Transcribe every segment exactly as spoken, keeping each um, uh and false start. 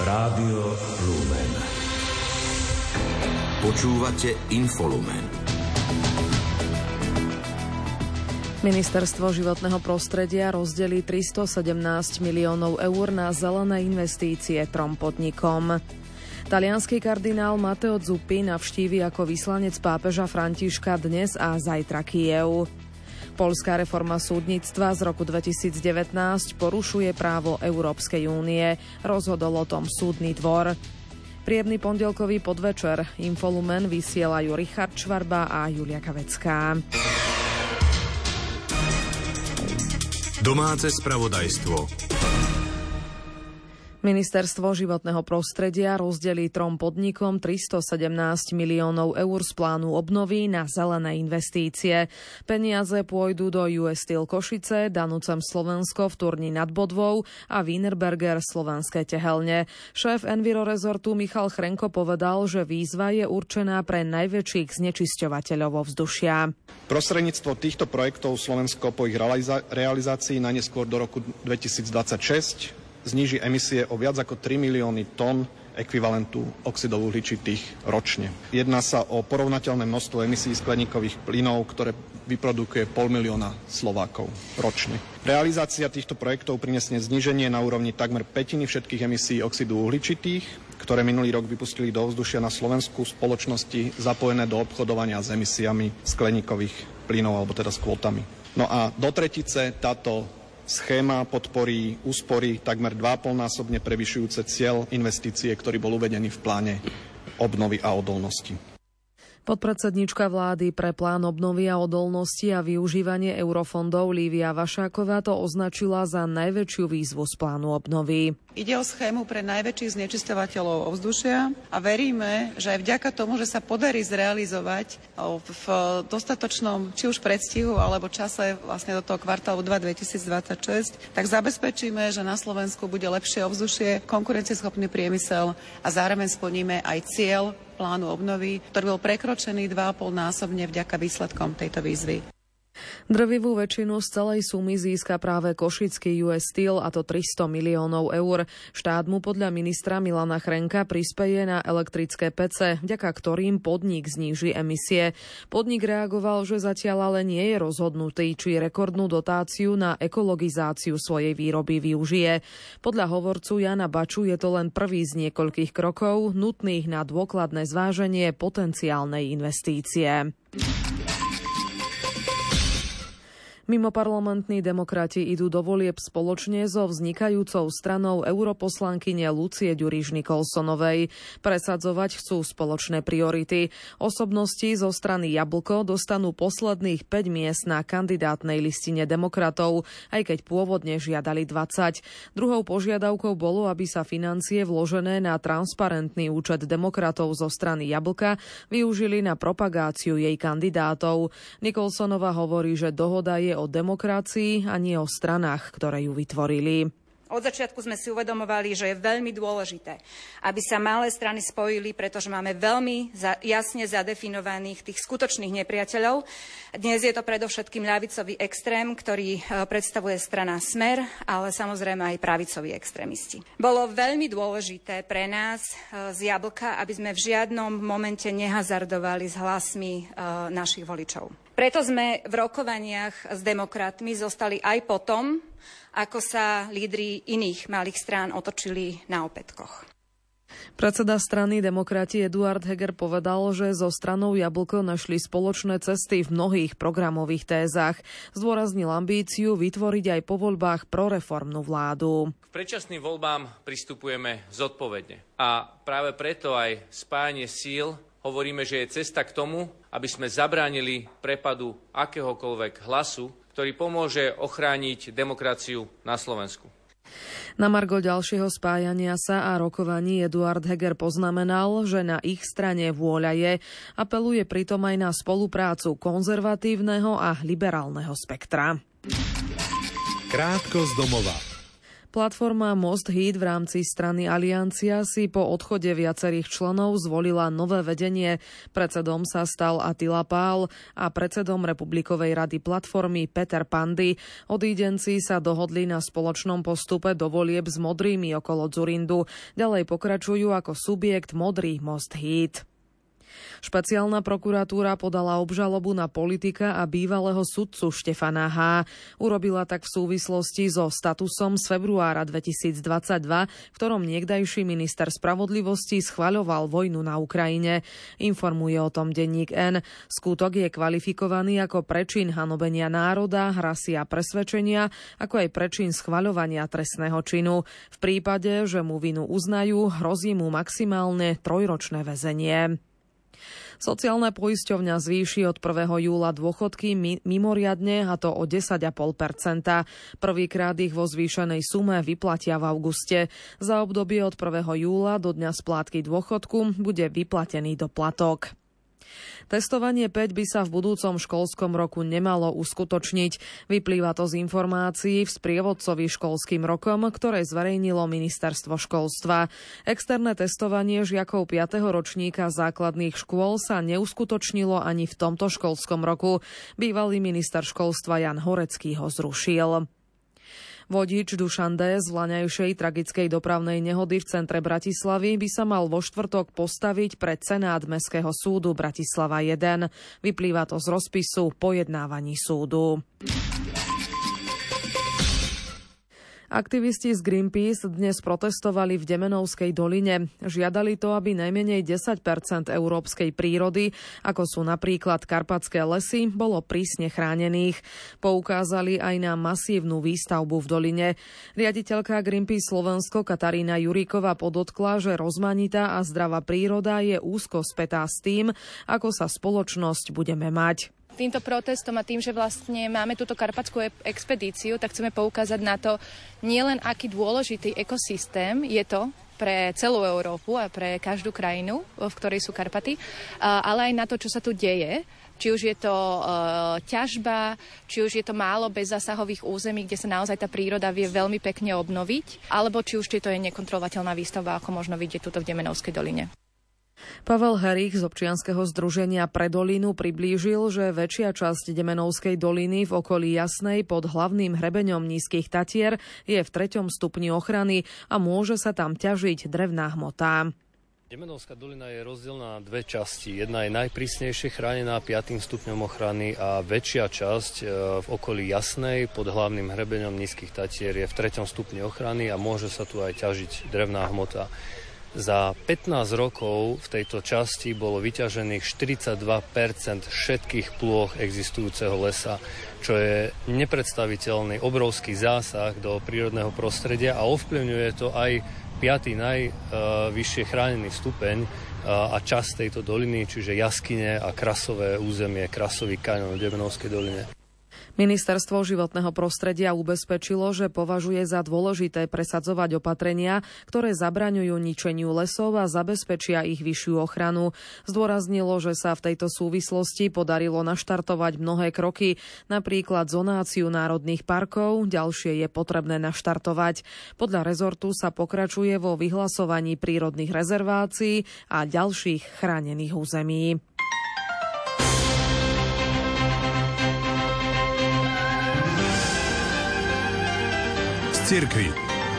Rádio Lumen. Počúvate Infolumen. Ministerstvo životného prostredia rozdelí tristosedemnásť miliónov eur na zelené investície trom podnikom. Taliansky kardinál Matteo Zuppi navštívi ako vyslanec pápeža Františka dnes a zajtra Kyjev. Poľská reforma súdnictva z roku dvetisícdevätnásť porušuje právo Európskej únie. Rozhodol o tom súdny dvor. Príjemný pondelkový podvečer. Infolumen vysielajú Richard Švarba a Julia Kavecká. Domáce spravodajstvo. Ministerstvo životného prostredia rozdelí trom podnikom tristosedemnásť miliónov eur z plánu obnovy na zelené investície. Peniaze pôjdu do ú es Steel Košice, Danucem Slovensko v Turni nad Bodvou a Wienerberger Slovenské tehelne. Šéf Enviro rezortu Michal Chrenko povedal, že výzva je určená pre najväčších znečisťovateľov ovzdušia. Prostredníctvom týchto projektov Slovensko po ich realiza- realizácii najneskôr do roku dvetisícdvadsaťšesť zníži emisie o viac ako tri milióny tón ekvivalentu oxidov uhličitých ročne. Jedná sa o porovnateľné množstvo emisí skleníkových plynov, ktoré vyprodukuje pol milióna Slovákov ročne. Realizácia týchto projektov prinesie zníženie na úrovni takmer pätiny všetkých emisí oxidu uhličitých, ktoré minulý rok vypustili do ovzdušia na Slovensku spoločnosti zapojené do obchodovania s emisiami skleníkových plynov, alebo teda s kvótami. No a do tretice táto schéma podporí úspory takmer dva a pol násobne prevyšujúce cieľ investície, ktorý bol uvedený v pláne obnovy a odolnosti. Podpredsedníčka vlády pre plán obnovy a odolnosti a využívanie eurofondov Lívia Vašáková to označila za najväčšiu výzvu z plánu obnovy. Ide o schému pre najväčších znečisťovateľov ovzdušia a veríme, že aj vďaka tomu, že sa podarí zrealizovať v dostatočnom či už predstihu alebo čase vlastne do toho kvartálu dva dvetisícdvadsaťšesť, tak zabezpečíme, že na Slovensku bude lepšie ovzdušie, konkurencieschopný priemysel a zároveň splníme aj cieľ plánu obnovy, ktorý bol prekročený dva a pol násobne vďaka výsledkom tejto výzvy. Drvivú väčšinu z celej sumy získa práve košický ú es Steel, a to tristo miliónov eur. Štát mu podľa ministra Milana Chrenka prispeje na elektrické pece, vďaka ktorým podnik zníži emisie. Podnik reagoval, že zatiaľ ale nie je rozhodnutý, či rekordnú dotáciu na ekologizáciu svojej výroby využije. Podľa hovorcu Jana Baču je to len prvý z niekoľkých krokov nutných na dôkladné zváženie potenciálnej investície. Mimoparlamentní demokrati idú do volieb spoločne so vznikajúcou stranou europoslankyne Lucie Ďuriš Nikolsonovej. Presadzovať chcú spoločné priority. Osobnosti zo strany Jablko dostanú posledných päť miest na kandidátnej listine demokratov, aj keď pôvodne žiadali dvadsať. Druhou požiadavkou bolo, aby sa financie vložené na transparentný účet demokratov zo strany Jablka využili na propagáciu jej kandidátov. Nikolsonova hovorí, že dohoda je o demokracii a nie o stranách, ktoré ju vytvorili. Od začiatku sme si uvedomovali, že je veľmi dôležité, aby sa malé strany spojili, pretože máme veľmi jasne zadefinovaných tých skutočných nepriateľov. Dnes je to predovšetkým ľavicový extrém, ktorý predstavuje strana Smer, ale samozrejme aj pravicoví extrémisti. Bolo veľmi dôležité pre nás z Jablka, aby sme v žiadnom momente nehazardovali s hlasmi našich voličov. Preto sme v rokovaniach s demokratmi zostali aj potom, ako sa lídri iných malých strán otočili na opätkoch. Predseda strany Demokrati Eduard Heger povedal, že so stranou Jablko našli spoločné cesty v mnohých programových tézach. Zdôraznil ambíciu vytvoriť aj po voľbách proreformnú vládu. K predčasným voľbám pristupujeme zodpovedne. A práve preto aj spájanie síl hovoríme, že je cesta k tomu, aby sme zabránili prepadu akéhokoľvek hlasu, ktorý pomôže ochrániť demokraciu na Slovensku. Na margo ďalšieho spájania sa a rokovaní Eduard Heger poznamenal, že na ich strane vôľa je. Apeluje pritom aj na spoluprácu konzervatívneho a liberálneho spektra. Krátko z domova. Platforma Most Híd v rámci strany Aliancia si po odchode viacerých členov zvolila nové vedenie. Predsedom sa stal Attila Pál a predsedom Republikovej rady platformy Peter Pandy. Odídenci sa dohodli na spoločnom postupe do volieb s modrými okolo Dzurindu. Ďalej pokračujú ako subjekt Modrý Most Híd. Špeciálna prokuratúra podala obžalobu na politika a bývalého sudcu Štefana H. Urobila tak v súvislosti so statusom z februára dvetisícdvadsaťdva, v ktorom niekdajší minister spravodlivosti schvaľoval vojnu na Ukrajine. Informuje o tom denník N. Skutok je kvalifikovaný ako prečin hanobenia národa, rasy a presvedčenia, ako aj prečin schvaľovania trestného činu. V prípade, že mu vinu uznajú, hrozí mu maximálne trojročné väzenie. Sociálna poisťovňa zvýši od prvého júla dôchodky mi- mimoriadne, a to o desať celá päť percenta. Prvýkrát ich vo zvýšenej sume vyplatia v auguste. Za obdobie od prvého júla do dňa splátky dôchodku bude vyplatený doplatok. Testovanie päť by sa v budúcom školskom roku nemalo uskutočniť. Vyplýva to z informácií v sprievodcovi školským rokom, ktoré zverejnilo ministerstvo školstva. Externé testovanie žiakov piateho ročníka základných škôl sa neuskutočnilo ani v tomto školskom roku. Bývalý minister školstva Jan Horecký ho zrušil. Vodič Dušan D. z vlaňajšej tragickej dopravnej nehody v centre Bratislavy by sa mal vo štvrtok postaviť pred Senát Mestského súdu Bratislava jeden. Vyplýva to z rozpisu pojednávaní súdu. Aktivisti z Greenpeace dnes protestovali v Demenovskej doline. Žiadali to, aby najmenej desať percent európskej prírody, ako sú napríklad karpatské lesy, bolo prísne chránených. Poukázali aj na masívnu výstavbu v doline. Riaditeľka Greenpeace Slovensko Katarína Juríková podotkla, že rozmanitá a zdravá príroda je úzko spätá s tým, ako sa spoločnosť budeme mať. Týmto protestom a tým, že vlastne máme túto karpatskú expedíciu, tak chceme poukázať na to nielen aký dôležitý ekosystém je to pre celú Európu a pre každú krajinu, v ktorej sú Karpaty, ale aj na to, čo sa tu deje. Či už je to e, ťažba, či už je to málo bezzásahových území, kde sa naozaj tá príroda vie veľmi pekne obnoviť, alebo či už to je nekontrolovateľná výstavba, ako možno vidieť tuto v Demenovskej doline. Pavel Herich z občianskeho združenia Pre dolinu priblížil, že väčšia časť Demenovskej doliny v okolí Jasnej pod hlavným hrebeňom Nízkych Tatier je v treťom stupni ochrany a môže sa tam ťažiť drevná hmota. Demenovská dolina je rozdielna na dve časti. Jedna je najprísnejšie chránená piatym stupňom ochrany a väčšia časť v okolí Jasnej pod hlavným hrebeňom Nízkych Tatier je v treťom stupni ochrany a môže sa tu aj ťažiť drevná hmota. Za pätnásť rokov v tejto časti bolo vyťažených štyridsaťdva percent všetkých plôch existujúceho lesa, čo je nepredstaviteľný obrovský zásah do prírodného prostredia a ovplyvňuje to aj piaty najvyššie chránený stupeň a časť tejto doliny, čiže jaskyne a krasové územie, krasový kaňon v Demenovskej doline. Ministerstvo životného prostredia ubezpečilo, že považuje za dôležité presadzovať opatrenia, ktoré zabraňujú ničeniu lesov a zabezpečia ich vyššiu ochranu. Zdôraznilo, že sa v tejto súvislosti podarilo naštartovať mnohé kroky, napríklad zonáciu národných parkov, ďalšie je potrebné naštartovať. Podľa rezortu sa pokračuje vo vyhlasovaní prírodných rezervácií a ďalších chránených území. Cirkvi.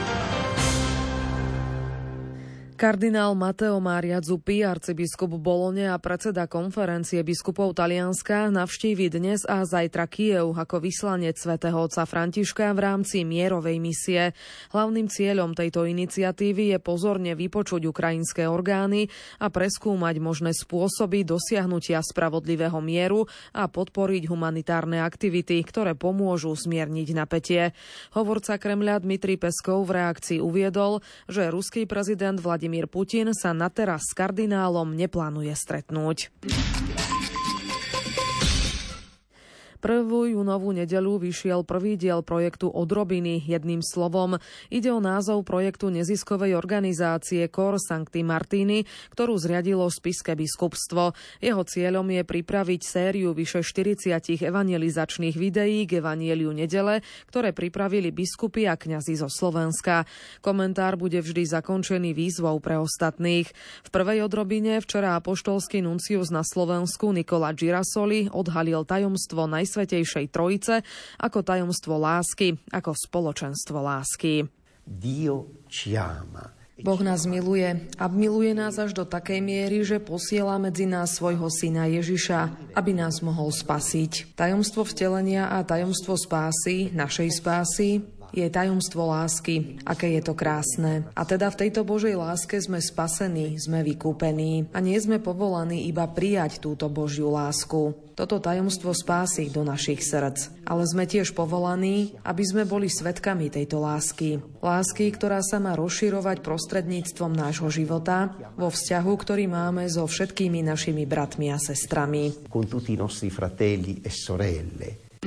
Kardinál Matteo Maria Zuppi, arcibiskup Bolone a predseda konferencie biskupov Talianska, navštívi dnes a zajtra Kyjev ako vyslanec svätého otca Františka v rámci mierovej misie. Hlavným cieľom tejto iniciatívy je pozorne vypočuť ukrajinské orgány a preskúmať možné spôsoby dosiahnutia spravodlivého mieru a podporiť humanitárne aktivity, ktoré pomôžu zmierniť napätie. Hovorca Kremľa Dmitrij Peskov v reakcii uviedol, že ruský prezident Vladimír Putin sa na teraz s kardinálom neplánuje stretnúť. Prvú júnovú nedeľu vyšiel prvý diel projektu Odrobiny. Jedným slovom, ide o názov projektu neziskovej organizácie Cor Sancti Martini, ktorú zriadilo Spišské biskupstvo. Jeho cieľom je pripraviť sériu vyše štyridsať evangelizačných videí k Evangeliu nedele, ktoré pripravili biskupy a kňazi zo Slovenska. Komentár bude vždy zakončený výzvou pre ostatných. V prvej Odrobine včera apoštolský nuncius na Slovensku Nicola Girasoli odhalil tajomstvo Najsvätejšej Trojice ako tajomstvo lásky, ako spoločenstvo lásky. Dio ci ama. Boh nás miluje a miluje nás až do takej miery, že posiela medzi nás svojho syna Ježiša, aby nás mohol spasiť. Tajomstvo vtelenia a tajomstvo spásy, našej spásy, je tajomstvo lásky. Aké je to krásne. A teda v tejto Božej láske sme spasení, sme vykúpení a nie sme povolaní iba prijať túto Božiu lásku. Toto tajomstvo spásy do našich srdc. Ale sme tiež povolaní, aby sme boli svedkami tejto lásky. Lásky, ktorá sa má rozširovať prostredníctvom nášho života vo vzťahu, ktorý máme so všetkými našimi bratmi a sestrami. Con tutti i nostri fratelli e sorelle.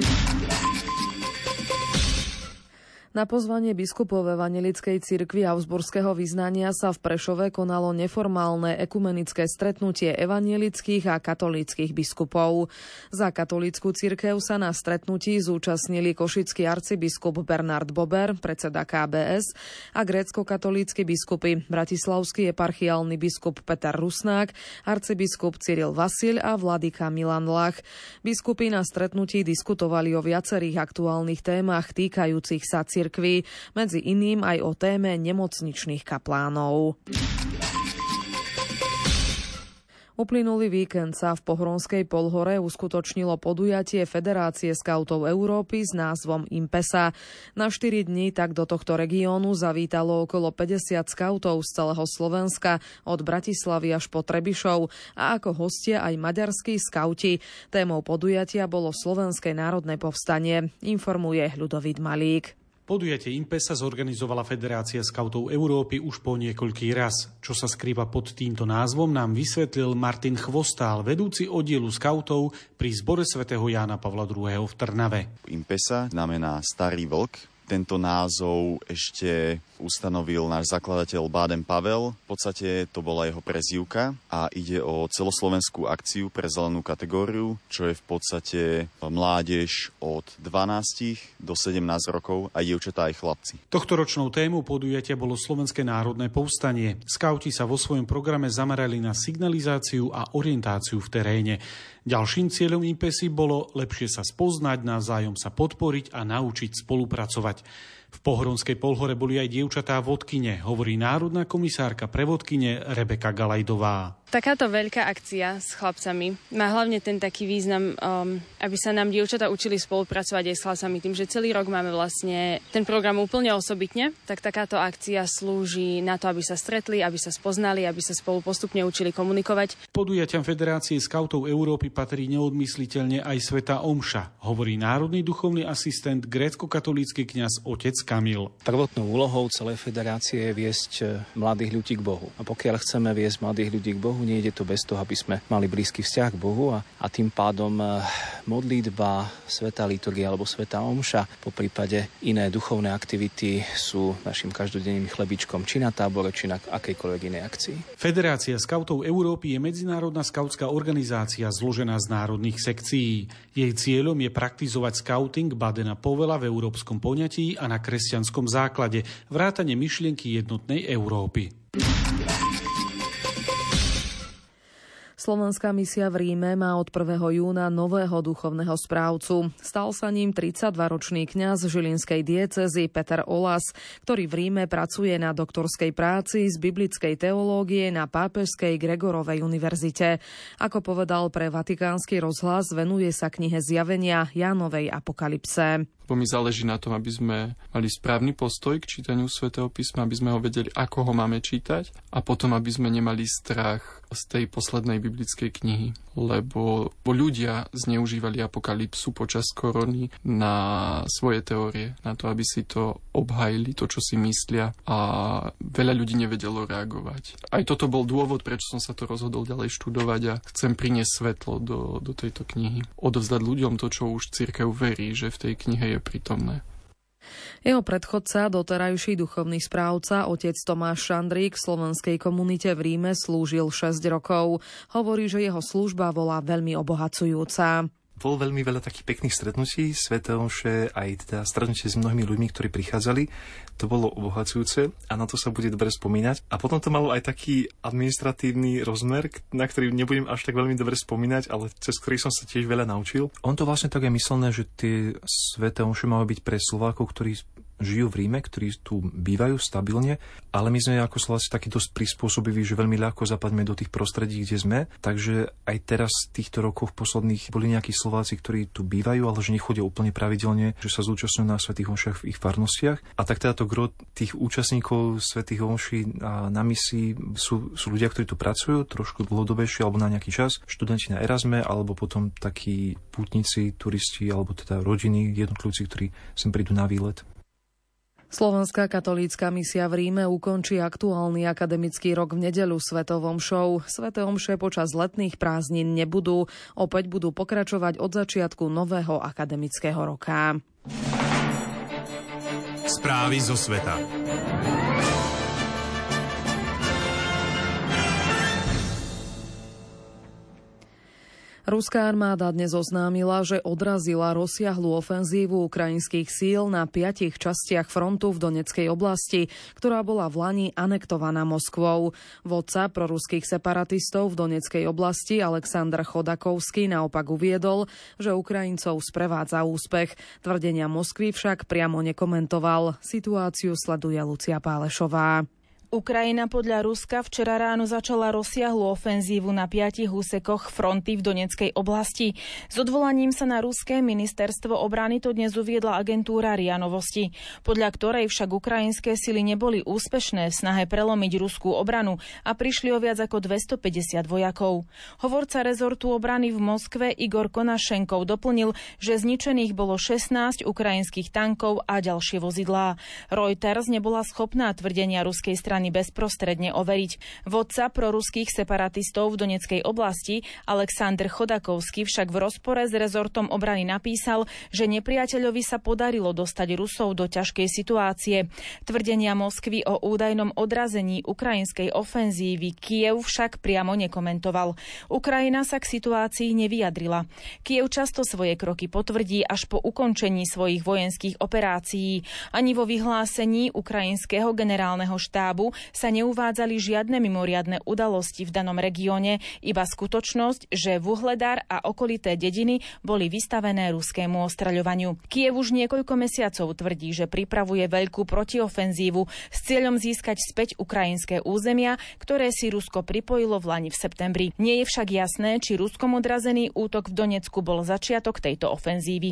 Na pozvanie biskupov Evanjelickej cirkvi Augsburského vyznania sa v Prešove konalo neformálne ekumenické stretnutie evanjelických a katolíckych biskupov. Za katolícku cirkev sa na stretnutí zúčastnili košický arcibiskup Bernard Bober, predseda ká bé es, a grécko-katolícky biskupy, bratislavský eparchiálny biskup Peter Rusnák, arcibiskup Cyril Vasil a vladyka Milan Lach. Biskupy na stretnutí diskutovali o viacerých aktuálnych témach týkajúcich sa cirkvi. Medzi iným aj o téme nemocničných kaplánov. Uplynulý víkend sa v Pohronskej Polhore uskutočnilo podujatie Federácie skautov Európy s názvom Impesa. Na štyri dni tak do tohto regiónu zavítalo okolo päťdesiat skautov z celého Slovenska, od Bratislavy až po Trebišov, a ako hostia aj maďarskí skauti. Témou podujatia bolo Slovenské národné povstanie, informuje Ľudovít Malík. Podujatie Impesa zorganizovala Federácia skautov Európy už po niekoľký raz. Čo sa skrýva pod týmto názvom, nám vysvetlil Martin Chvostál, vedúci oddielu skautov pri zbore svätého Jána Pavla druhého. v Trnave. Impesa znamená Starý vlk. Tento názov ešte ustanovil náš zakladateľ Báden Pavel. V podstate to bola jeho prezývka a ide o celoslovenskú akciu pre zelenú kategóriu, čo je v podstate mládež od dvanásť do sedemnásť rokov, a dievčatá aj chlapci. Tohtoročnou témou podujatia bolo Slovenské národné povstanie. Skauti sa vo svojom programe zamerali na signalizáciu a orientáciu v teréne. Ďalším cieľom Impesy bolo lepšie sa spoznať, navzájom sa podporiť a naučiť spolupracovať. V Pohronskej Polhore boli aj dievčatá vodkyne, hovorí národná komisárka pre vodkyne Rebeka Galajdová. Takáto veľká akcia s chlapcami má hlavne ten taký význam, um, aby sa nám dievčatá učili spolupracovať aj s chlapcami. Tým, že celý rok máme vlastne ten program úplne osobitne, tak takáto akcia slúži na to, aby sa stretli, aby sa spoznali, aby sa spolu postupne učili komunikovať. Podujatiam Federácie skautov Európy patrí neodmysliteľne aj svätá omša, hovorí národný duchovný asistent grécko-katolícky kňaz otec Kamil. Prvotnou úlohou celej federácie je viesť mladých ľudí k Bohu. A pokiaľ chceme viesť mladých ľudí k Bohu, nejde to bez toho, aby sme mali blízky vzťah k Bohu, a, a tým pádom modlitba, svätá liturgia alebo svätá omša, po prípade iné duchovné aktivity sú našim každodenným chlebičkom, či na tábore, či na akejkoľvek inej akcii. Federácia skautov Európy je medzinárodná skautská organizácia zložená z národných sekcií. Jej cieľom je praktizovať skauting Badena Povela v európskom poňatí a na kresťanskom základe, vrátane myšlienky jednotnej Európy. Slovenská misia v Ríme má od prvého júna nového duchovného správcu. Stal sa ním tridsaťdvaročný kňaz žilinskej diecézy Peter Olas, ktorý v Ríme pracuje na doktorskej práci z biblickej teológie na Pápežskej Gregorovej univerzite. Ako povedal pre Vatikánsky rozhlas, venuje sa knihe Zjavenia Jánovej apokalypse. Bo mi záleží na tom, aby sme mali správny postoj k čítaniu Svätého písma, aby sme ho vedeli, ako ho máme čítať a potom, aby sme nemali strach z tej poslednej biblickej knihy. Lebo ľudia zneužívali apokalypsu počas korony na svoje teórie, na to, aby si to obhajili, to, čo si myslia a veľa ľudí nevedelo reagovať. Aj toto bol dôvod, prečo som sa to rozhodol ďalej študovať a chcem priniesť svetlo do, do tejto knihy. Odovzdať ľuďom to, čo už cirkev verí, že v tej knihe je prítomné. Jeho predchodca, doterajší duchovný správca, otec Tomáš Šandrík v slovenskej komunite v Ríme slúžil šesť rokov. Hovorí, že jeho služba bola veľmi obohacujúca. Bolo veľmi veľa takých pekných stretnutí, sväté omše, aj teda stretnutie s mnohými ľuďmi, ktorí prichádzali. To bolo obohacujúce a na to sa bude dobre spomínať. A potom to malo aj taký administratívny rozmer, na ktorý nebudem až tak veľmi dobre spomínať, ale cez ktorý som sa tiež veľa naučil. On to vlastne tak je myslené, že tie sväté omše majú byť pre Slovákov, ktorí žijú v Ríme, ktorí tu bývajú stabilne, ale my sme ako Slováci takí dosť prispôsobiví, že veľmi ľahko zapadme do tých prostredí, kde sme. Takže aj teraz v týchto rokoch posledných boli nejakí Slováci, ktorí tu bývajú, ale že nechodia úplne pravidelne, že sa zúčastňujú na svätých omšiach v ich farnostiach. A tak teda to gro tých účastníkov svätých omší na misii sú, sú ľudia, ktorí tu pracujú trošku dlhodobejšie alebo na nejaký čas, študenti na Erasme, alebo potom takí pútnici, turisti alebo teda rodiny, jednotlivci, ktorí sem prídu na výlet. Slovenská katolícka misia v Ríme ukončí aktuálny akademický rok v nedeľu svetou omšou. Sväté omše počas letných prázdnin nebudú, opäť budú pokračovať od začiatku nového akademického roka. Správy zo sveta. Ruská armáda dnes oznámila, že odrazila rozsiahlu ofenzívu ukrajinských síl na piatich častiach frontu v Donetskej oblasti, ktorá bola vlani anektovaná Moskvou. Vodca proruských separatistov v Donetskej oblasti Aleksandr Chodakovský naopak uviedol, že Ukrajincov sprevádza úspech. Tvrdenia Moskvy však priamo nekomentoval. Situáciu sleduje Lucia Pálešová. Ukrajina podľa Ruska včera ráno začala rozsiahlu ofenzívu na piatich úsekoch fronty v Donetskej oblasti. S odvolaním sa na ruské ministerstvo obrany to dnes uviedla agentúra RIA Novosti, podľa ktorej však ukrajinské sily neboli úspešné v snahe prelomiť ruskú obranu a prišli o viac ako dvestopäťdesiat vojakov. Hovorca rezortu obrany v Moskve Igor Konašenkov doplnil, že zničených bolo šestnásť ukrajinských tankov a ďalšie vozidlá. Reuters nebola schopná tvrdenia ruskej strany bezprostredne overiť. Vodca proruských separatistov v Donetskej oblasti Aleksandr Chodakovský však v rozpore s rezortom obrany napísal, že nepriateľovi sa podarilo dostať Rusov do ťažkej situácie. Tvrdenia Moskvy o údajnom odrazení ukrajinskej ofenzívy Kyjev však priamo nekomentoval. Ukrajina sa k situácii nevyjadrila. Kyjev často svoje kroky potvrdí až po ukončení svojich vojenských operácií. Ani vo vyhlásení ukrajinského generálneho štábu sa neuvádzali žiadne mimoriadne udalosti v danom regióne, iba skutočnosť, že Vuhledar a okolité dediny boli vystavené ruskému ostreľovaniu. Kyjev už niekoľko mesiacov tvrdí, že pripravuje veľkú protiofenzívu s cieľom získať späť ukrajinské územia, ktoré si Rusko pripojilo v lani v septembri. Nie je však jasné, či Ruskom odrazený útok v Donecku bol začiatok tejto ofenzívy.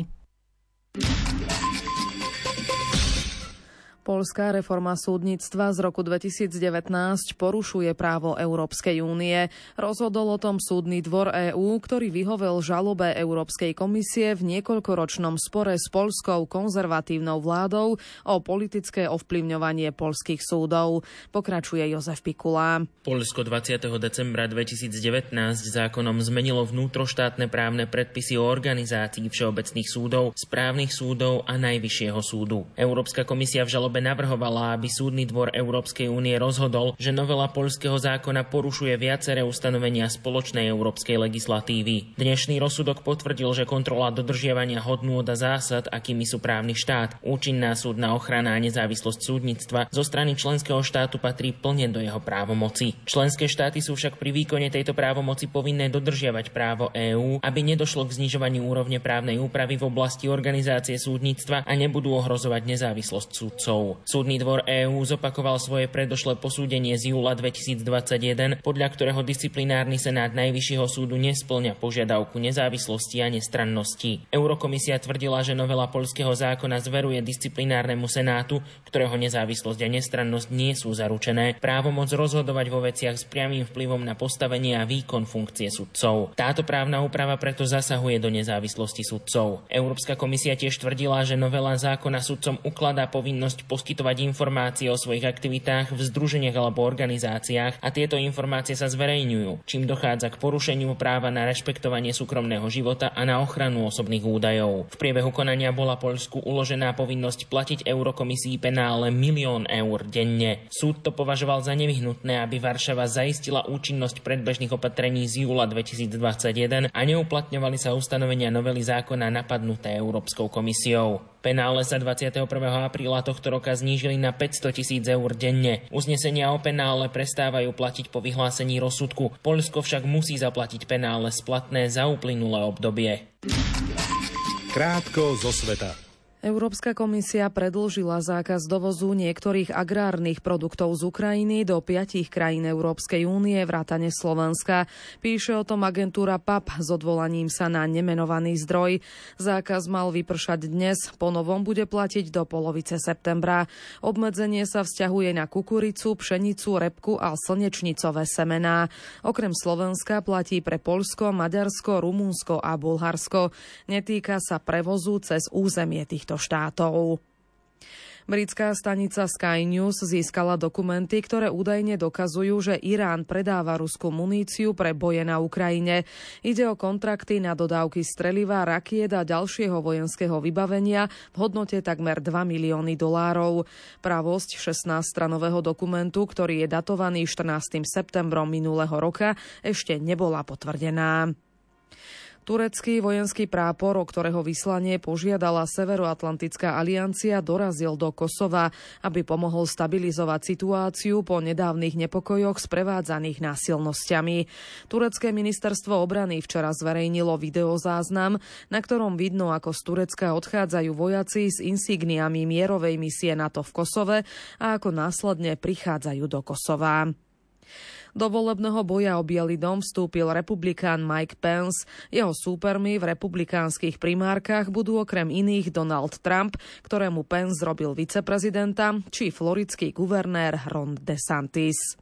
Poľská reforma súdnictva z roku dvetisícdevätnásť porušuje právo Európskej únie. Rozhodol o tom súdny dvor EÚ, ktorý vyhovel žalobe Európskej komisie v niekoľkoročnom spore s poľskou konzervatívnou vládou o politické ovplyvňovanie poľských súdov. Pokračuje Jozef Pikula. Poľsko dvadsiateho decembra dvetisícdevätnásť zákonom zmenilo vnútroštátne právne predpisy o organizácii všeobecných súdov, správnych súdov a Najvyššieho súdu. Európska komisia v žalobe navrhovala, aby súdny dvor Európskej únie rozhodol, že novela poľského zákona porušuje viaceré ustanovenia spoločnej európskej legislatívy. Dnešný rozsudok potvrdil, že kontrola dodržiavania hodnôt a zásad, akými sú právny štát, účinná súdna ochrana a nezávislosť súdnictva zo strany členského štátu patrí plne do jeho právomoci. Členské štáty sú však pri výkone tejto právomoci povinné dodržiavať právo EÚ, aby nedošlo k znižovaniu úrovne právnej úpravy v oblasti organizácie súdnictva a nebudú ohrozovať nezávislosť súdcov. sudcov. Súdny dvor EÚ zopakoval svoje predošlé posúdenie z júla dvetisícdvadsaťjeden, podľa ktorého disciplinárny senát Najvyššieho súdu nespĺňa požiadavku nezávislosti a nestrannosti. Eurokomisia tvrdila, že novela poľského zákona zveruje disciplinárnemu senátu, ktorého nezávislosť a nestrannosť nie sú zaručené, právomoc rozhodovať vo veciach s priamym vplyvom na postavenie a výkon funkcie sudcov. Táto právna úprava preto zasahuje do nezávislosti sudcov. Európska komisia tiež tvrdila, že novela zákona sudcom ukladá povinnosť poskytovať informácie o svojich aktivitách v združeniach alebo organizáciách a tieto informácie sa zverejňujú, čím dochádza k porušeniu práva na rešpektovanie súkromného života a na ochranu osobných údajov. V priebehu konania bola Poľsku uložená povinnosť platiť Eurokomisii penále milión eur denne. Súd to považoval za nevyhnutné, aby Varšava zaistila účinnosť predbežných opatrení z júla dvetisícdvadsaťjeden a neuplatňovali sa ustanovenia novely zákona napadnuté Európskou komisiou. Penále sa dvadsiateho prvého apríla tohto roka znížili na päťsto tisíc eur denne. Uznesenia o penále prestávajú platiť po vyhlásení rozsudku. Poľsko však musí zaplatiť penále splatné za uplynulé obdobie. Krátko zo sveta. Európska komisia predĺžila zákaz dovozu niektorých agrárnych produktov z Ukrajiny do piatich krajín Európskej únie vrátane Slovenska. Píše o tom agentúra pé á pé s odvolaním sa na nemenovaný zdroj. Zákaz mal vypršať dnes, po novom bude platiť do polovice septembra. Obmedzenie sa vzťahuje na kukuricu, pšenicu, repku a slnečnicové semená. Okrem Slovenska platí pre Poľsko, Maďarsko, Rumunsko a Bulharsko. Netýka sa prevozu cez územie týchto štátov. Britská stanica Sky News získala dokumenty, ktoré údajne dokazujú, že Irán predáva ruskú muníciu pre boje na Ukrajine. Ide o kontrakty na dodávky streliva, rakiet a ďalšieho vojenského vybavenia v hodnote takmer dva milióny dolárov. Pravosť šestnásťstranového dokumentu, ktorý je datovaný štrnástym septembrom minulého roka, ešte nebola potvrdená. Turecký vojenský prápor, o ktorého vyslanie požiadala Severoatlantická aliancia, dorazil do Kosova, aby pomohol stabilizovať situáciu po nedávnych nepokojoch sprevádzaných násilnosťami. Turecké ministerstvo obrany včera zverejnilo videozáznam, na ktorom vidno, ako z Turecka odchádzajú vojaci s insigniami mierovej misie NATO v Kosove a ako následne prichádzajú do Kosova. Do volebného boja o Biely dom vstúpil republikán Mike Pence. Jeho súpermi v republikánskych primárkach budú okrem iných Donald Trump, ktorému Pence zrobil viceprezidenta, či floridský guvernér Ron DeSantis.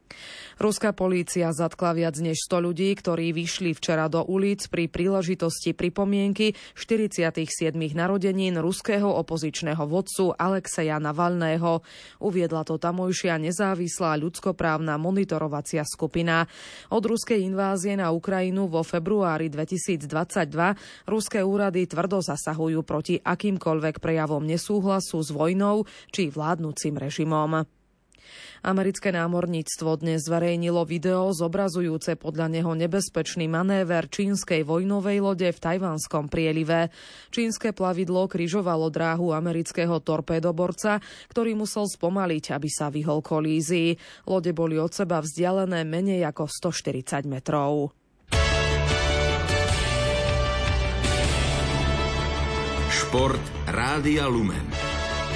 Ruská polícia zatkla viac než sto ľudí, ktorí vyšli včera do ulic pri príležitosti pripomienky štyridsiatych siedmych narodenín ruského opozičného vodcu Alexeja Navalného. Uviedla to tamojšia nezávislá ľudskoprávna monitorovacia skupina. Od ruskej invázie na Ukrajinu vo februári dvetisícdvadsaťdva ruské úrady tvrdo zasahujú proti akýmkoľvek prejavom nesúhlasu s vojnou či vládnucim režimom. Americké námorníctvo dnes zverejnilo video zobrazujúce podľa neho nebezpečný manéver čínskej vojnovej lode v Tajvanskom prielive. Čínske plavidlo križovalo dráhu amerického torpédoborca, ktorý musel spomaliť, aby sa vyhol kolízii. Lode boli od seba vzdialené menej ako stoštyridsať metrov. Šport Rádia Lumen.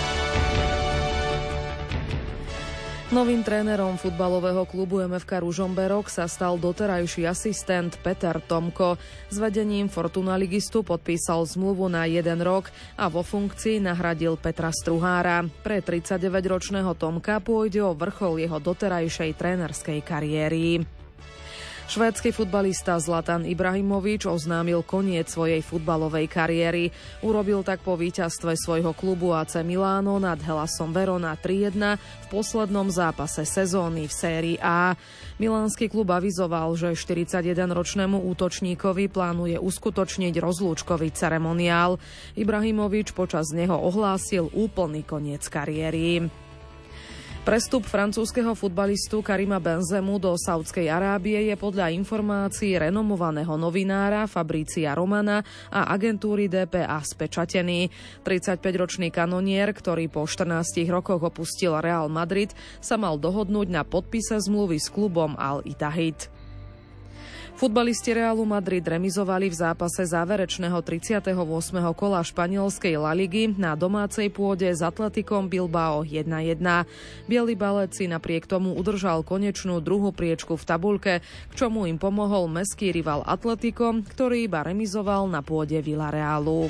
Novým trénerom futbalového klubu em ef ká Ružomberok sa stal doterajší asistent Peter Tomko. S vedením Fortuna ligistu podpísal zmluvu na jeden rok a vo funkcii nahradil Petra Struhára. Pre tridsaťdeväťročného Tomka pôjde o vrchol jeho doterajšej trénerskej kariéry. Švédsky futbalista Zlatan Ibrahimovič oznámil koniec svojej futbalovej kariéry. Urobil tak po víťazstve svojho klubu á cé Milano nad Helasom Verona tri jedna v poslednom zápase sezóny v sérii A. Milánsky klub avizoval, že štyridsaťjedenročnému útočníkovi plánuje uskutočniť rozlúčkový ceremoniál. Ibrahimovič počas neho ohlásil úplný koniec kariéry. Prestup francúzskeho futbalistu Karima Benzemu do Saudskej Arábie je podľa informácií renomovaného novinára Fabrícia Romana a agentúry dé pé á spečatený. tridsaťpäťročný kanonier, ktorý po štrnástich rokoch opustil Real Madrid, sa mal dohodnúť na podpise zmluvy s klubom Al Ittihad. Futbalisti Realu Madrid remizovali v zápase záverečného tridsiateho ôsmeho kola španielskej La Ligy na domácej pôde s Atletikom Bilbao jedna jedna. Biely balec si napriek tomu udržal konečnú druhú priečku v tabuľke, k čomu im pomohol mestský rival Atletico, ktorý iba remizoval na pôde Villarealu.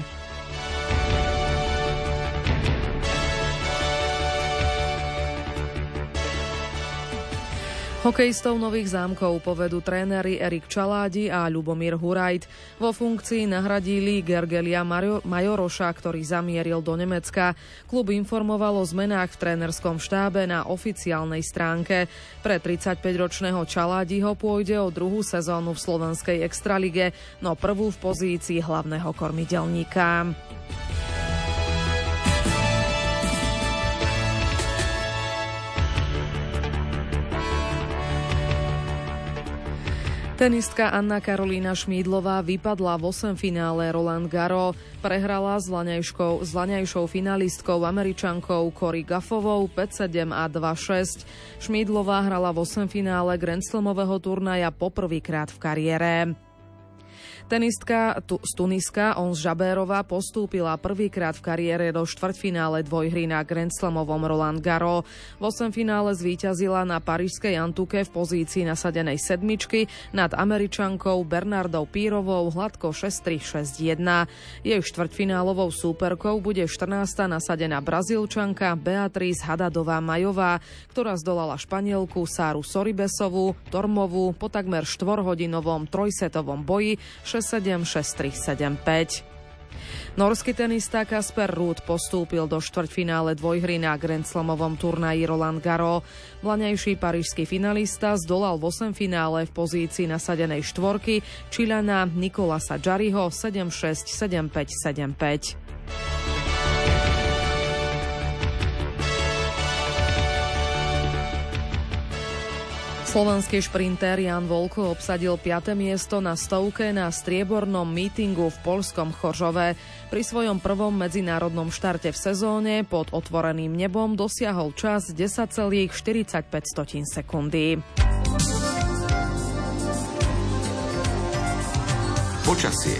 Hokejistov Nových Zámkov povedú tréneri Erik Čaládi a Ľubomír Hurajt. Vo funkcii nahradili Gergelia Majoroša, ktorý zamieril do Nemecka. Klub informoval o zmenách v trénerskom štábe na oficiálnej stránke. Pre tridsaťpäťročného Čaládiho pôjde o druhú sezónu v slovenskej extralige, no prvú v pozícii hlavného kormidelníka. Tenistka Anna Karolína Šmídlová vypadla v osemfinále Roland Garros. Prehrala s laňajšou, s laňajšou finalistkou Američankou Cory Gaffovou päť sedem a dva šesť. Šmídlová hrala v osemfinále Grand Slamového turnaja poprvýkrát v kariére. Tenistka tu, z Tuniska Ons Jabérova postúpila prvýkrát v kariére do štvrťfinále dvojhry na Grand Slamovom Roland Garros. V osemfinále zvíťazila na parížskej Antuke v pozícii nasadenej sedmičky nad Američankou Bernardou Pírovou hladko šesť tri šesť jeden. Jej štvrťfinálovou súperkou bude štrnásta nasadená Brazílčanka Beatriz Hadadová Majová, ktorá zdolala Španielku Sáru Soribesovú Tormovú po takmer štvorhodinovom trojsetovom boji šesť sedem šesť tri sedem päť. Norský tenista Kasper Ruud postúpil do štvrťfinále dvojhry na Grand Slamovom turnaji Roland Garros. Mlaňajší parížský finalista zdolal v osemfinále v pozícii nasadenej štvorky Čilana Nicolasa Jarryho sedem šesť sedem päť sedem päť. Slovenský šprinter Jan Volko obsadil piate miesto na stovke na striebornom mítingu v poľskom Choržove. Pri svojom prvom medzinárodnom štarte v sezóne pod otvoreným nebom dosiahol čas desať celá štyridsaťpäť sekundy. Počasie.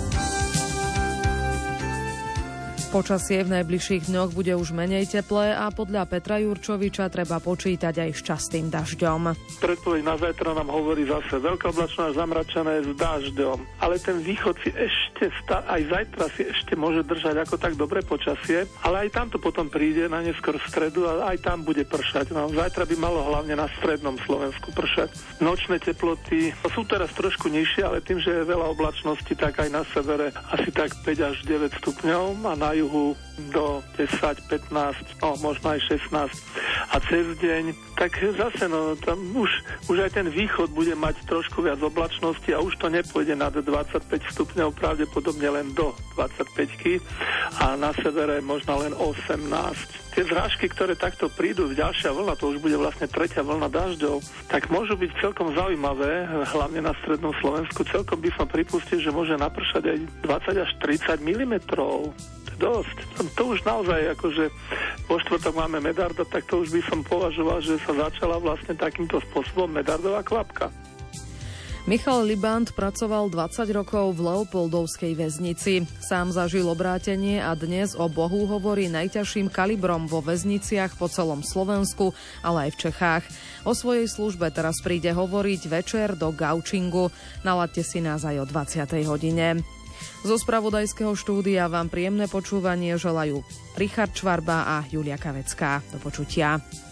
Počasie v najbližších dňoch bude už menej teplé a podľa Petra Jurčoviča treba počítať aj s častým dažďom. Predpoveď na zajtra nám hovorí zase veľká oblačná zamračené s dažďom, ale ten východ si ešte sta- aj zajtra si ešte môže držať ako tak dobré počasie, ale aj tam to potom príde na neskôr v stredu a aj tam bude pršať. No, zajtra by malo hlavne na strednom Slovensku pršať. Nočné teploty sú teraz trošku nižšie, ale tým, že je veľa oblačnosti, tak aj na severe asi tak päť až deväť stupňov a na juhu do desať, pätnásť, no možno aj šestnásť. A cez deň, tak zase no, tam už, už aj ten východ bude mať trošku viac oblačnosti a už to nepôjde nad dvadsaťpäť stupňov, pravdepodobne len do dvadsaťpäťky a na severe možno len osemnásť. Tie zrážky, ktoré takto prídu, ďalšia vlna, to už bude vlastne tretia vlna dažďov, tak môžu byť celkom zaujímavé, hlavne na strednom Slovensku. Celkom by som pripustil, že môže napršať aj dvadsať až tridsať milimetrov. Dosť. To už naozaj, akože po štvrtok máme Medarda, tak to už by som považoval, že sa začala vlastne takýmto spôsobom Medardová kvapka. Michal Libant pracoval dvadsať rokov v Leopoldovskej väznici. Sám zažil obrátenie a dnes o Bohu hovorí najťažším kalibrom vo väzniciach po celom Slovensku, ale aj v Čechách. O svojej službe teraz príde hovoriť večer do Gaučingu. Naladte si nás aj o dvadsiatej hodine. Zo spravodajského štúdia vám príjemné počúvanie želajú Richard Čvarba a Julia Kavecká. Do počutia.